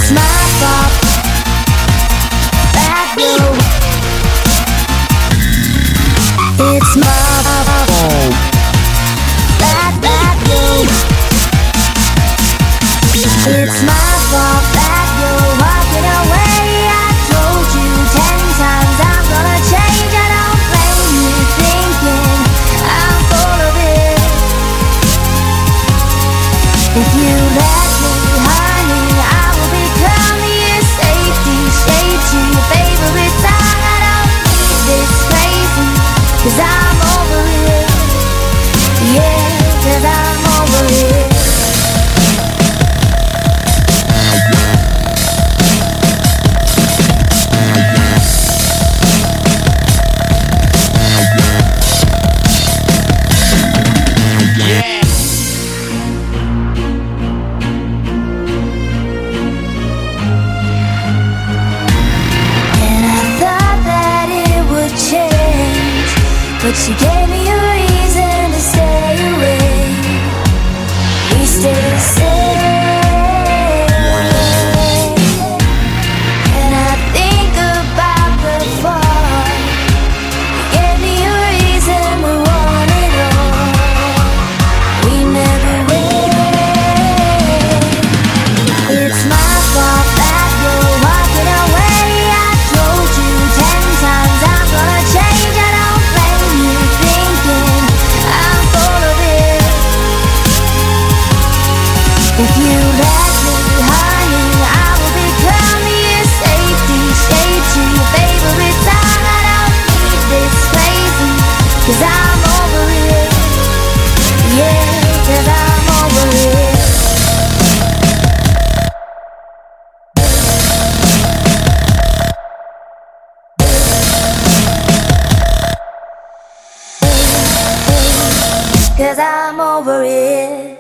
It's my fault that you. It's my fault that you. It's my fault that you're walking away. I told you 10 times I'm gonna change. I don't blame you thinking I'm full of it. If you let me, honey, I will become your safety shade to your favorite song. I don't need this crazy, 'cause I'm over it. Yeah, 'cause I'm over it. But she gave me a reason to stay away. We stay the same. And I think about the fall. You gave me a reason to want it all. We never win. It's my fault that you're walking away. I told you 10 times I'm gonna change. I don't blame you thinking I'm full of it. If you let me, honey, I will become your safety shade to your favorite song. I don't need this crazy, 'cause I'm over it. Yeah, 'cause I'm over it. Cause I'm over it.